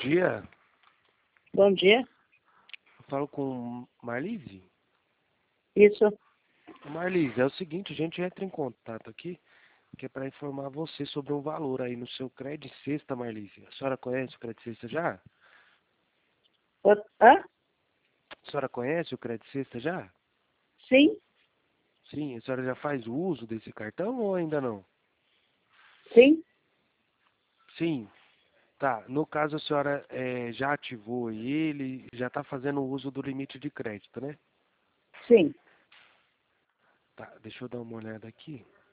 dia. Bom dia. Eu falo com Marlise. Isso. Marlise, é o seguinte, a gente entra em contato aqui, que é para informar você sobre um valor aí no seu Crédito Sexta, Marlise. A senhora conhece o Crédito Sexta já? Hã? A senhora conhece o Crédito Sexta já? Sim, Sim, a senhora já faz o uso desse cartão ou ainda não? sim, Sim. Tá, no caso a senhora já ativou ele, já está fazendo o uso do limite de crédito, né? sim. Tá, deixa eu dar uma olhada aqui.